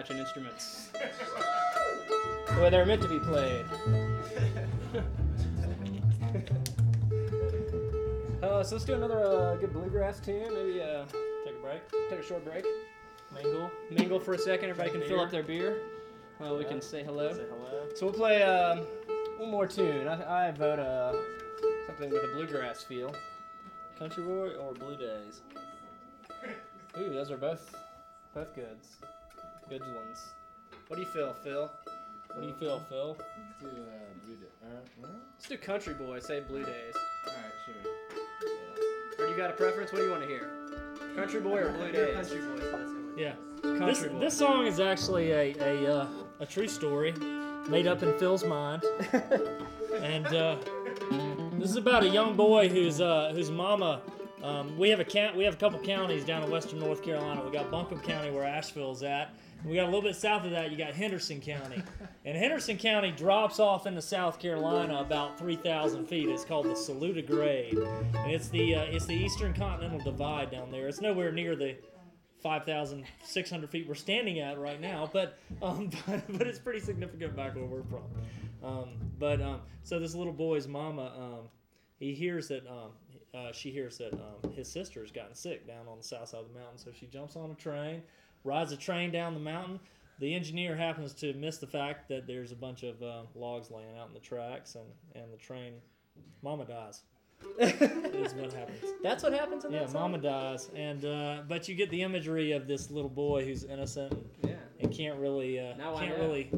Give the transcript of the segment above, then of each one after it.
matching instruments. The way they're meant to be played. So let's do another good bluegrass tune. Maybe take a break. Take a short break. Mingle for a second. Everybody can fill up their beer. We can say hello. So we'll play one more tune. I vote something with a bluegrass feel. Country Boy or Blue Days? Ooh, those are both goods. Good ones. What do you feel, Phil? What do you feel, Phil? Let's do Blue Days. Let's do Country Boy. Say Blue Days. Alright, sure. Or you got a preference? What do you want to hear? Country Boy or Blue Days? Country Boy, so let's go with Yeah. Country Boy. This song is actually a true story made up in Phil's mind. And this is about a young boy whose mama. We have a couple counties down in western North Carolina. We got Buncombe County where Asheville's at. And we got a little bit south of that. You got Henderson County, and Henderson County drops off into South Carolina about 3,000 feet. It's called the Saluda Grade, and it's the Eastern Continental Divide down there. It's nowhere near the 5,600 feet we're standing at right now, but it's pretty significant back where we're from. So this little boy's mama, she hears that his sister's gotten sick down on the south side of the mountain, so she jumps on a train, rides a train down the mountain. The engineer happens to miss the fact that there's a bunch of logs laying out in the tracks, and the train, mama dies. Is what happens. That's what happens in that song? Mama dies, and but you get the imagery of this little boy who's innocent and can't really handle it.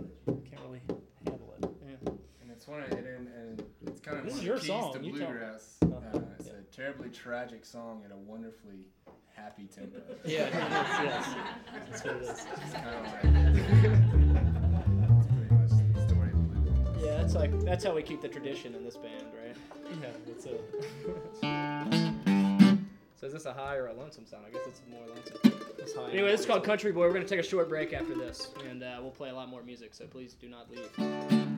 And it's and it's kind of this one is your of the keys song. to bluegrass. It's a terribly tragic song at a wonderfully happy tempo. Yeah, yes. That's what it is. It's kind of like it's pretty much the story of bluegrass. Yeah, that's how we keep the tradition in this band, right? Yeah, that's it. So is this a high or a lonesome sound? I guess it's more lonesome. It's high. Anyway, this is called Country Boy. We're going to take a short break after this, and we'll play a lot more music, so please do not leave.